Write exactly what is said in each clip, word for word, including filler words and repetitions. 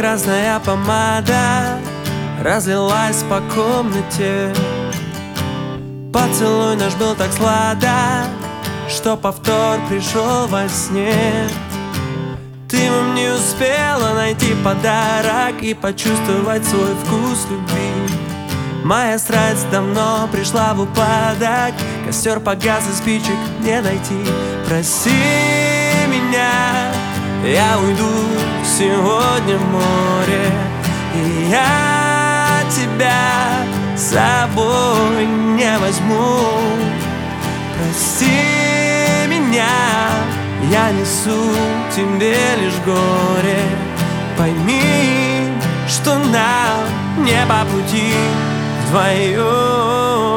красная помада разлилась по комнате. Поцелуй наш был так сладок, что повтор пришел во сне. Ты вам не успела найти подарок и почувствовать свой вкус любви. Моя страсть давно пришла в упадок, костер погас и спичек не найти. Прости меня, я уйду сегодня в море, и я тебя с собой не возьму. Прости меня, я несу тебе лишь горе. Пойми, что нам не по пути вдвоем.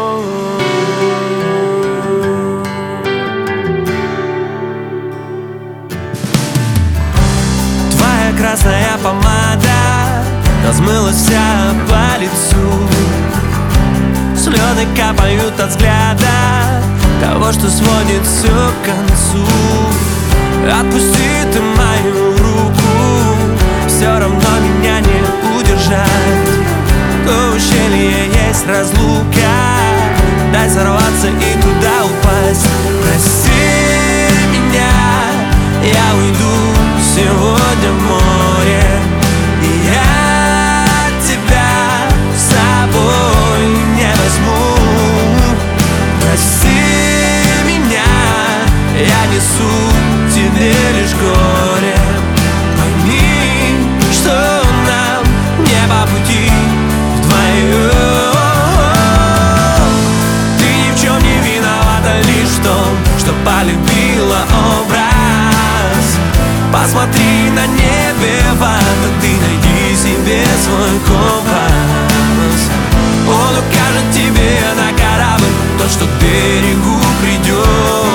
Твоя красная помада размылась вся по лицу. Слезы капают от взгляда того, что сводит все к концу. Отпусти ты мою руку, все равно меня не удержать. В ущелье есть разлука, дай сорваться и туда упасть. Прости меня, я уйду сегодня в море, и я тебя с собой не возьму. Прости меня, я несу тебе лишь горе. Пойми, что нам не по пути вдвоем. Ты ни в чем не виновата, лишь в том, что полюбила образ. Посмотри на небе в окно, ты найди себе свой компас. Он укажет тебе на корабль, тот, что к берегу придет.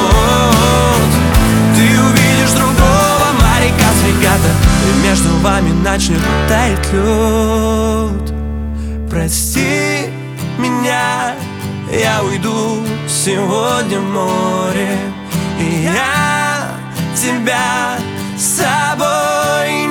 Ты увидишь другого моряка с регата, и между вами начнет таять лед. Прости меня, я уйду сегодня в море, и я тебя с собой